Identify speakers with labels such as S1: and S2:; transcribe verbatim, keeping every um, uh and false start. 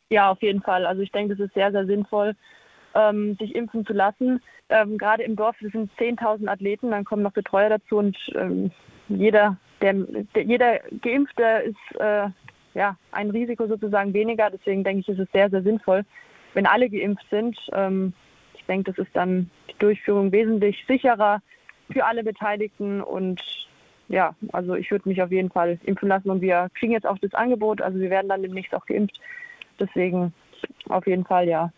S1: Ja, auf jeden Fall. Also ich denke, es ist sehr, sehr sinnvoll, ähm, sich impfen zu lassen. Ähm, gerade im Dorf, wir sind zehntausend Athleten, dann kommen noch Betreuer dazu und ähm, jeder, der, der, jeder Geimpfte ist äh, ja ein Risiko sozusagen weniger. Deswegen denke ich, ist es sehr, sehr sinnvoll, wenn alle geimpft sind. Ähm, ich denke, das ist dann die Durchführung wesentlich sicherer für alle Beteiligten und ja, also ich würde mich auf jeden Fall impfen lassen und wir kriegen jetzt auch das Angebot, also wir werden dann demnächst auch geimpft. Deswegen auf jeden Fall ja.